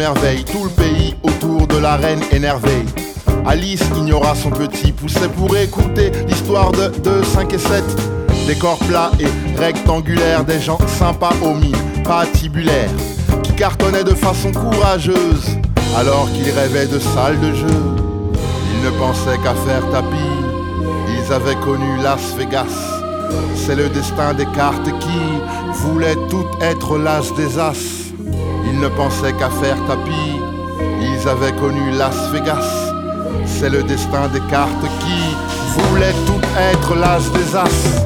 merveilles, tout le pays autour de la reine énervée. Alice ignora son petit pousset pour écouter l'histoire de 5 et 7. Des corps plats et rectangulaires, des gens sympas aux mines patibulaires, qui cartonnaient de façon courageuse, alors qu'ils rêvaient de salles de jeu. Ils ne pensaient qu'à faire tapis, ils avaient connu Las Vegas. C'est le destin des cartes qui voulaient toutes être l'as des as. Ils ne pensaient qu'à faire tapis, ils avaient connu Las Vegas. C'est le destin des cartes qui voulaient toutes être l'as des as.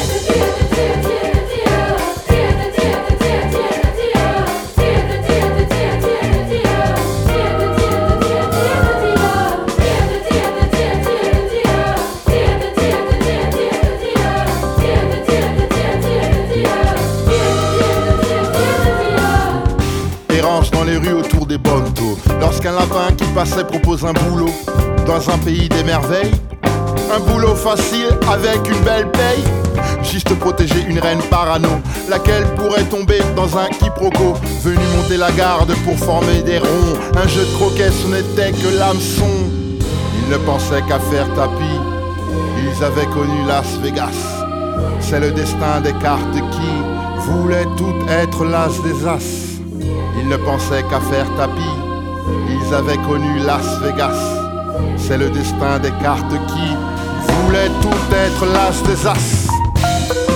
Dans les rues autour des bontos, lorsqu'un lapin qui passait propose un boulot dans un pays des merveilles, un boulot facile avec une belle paye, juste protéger une reine parano, laquelle pourrait tomber dans un quiproquo, venu monter la garde pour former des ronds. Un jeu de croquet, ce n'était que l'hameçon. Ils ne pensaient qu'à faire tapis, ils avaient connu Las Vegas. C'est le destin des cartes qui voulaient toutes être l'as des as. Ils ne pensaient qu'à faire tapis, ils avaient connu Las Vegas. C'est le destin des cartes qui voulaient toutes être l'as des as.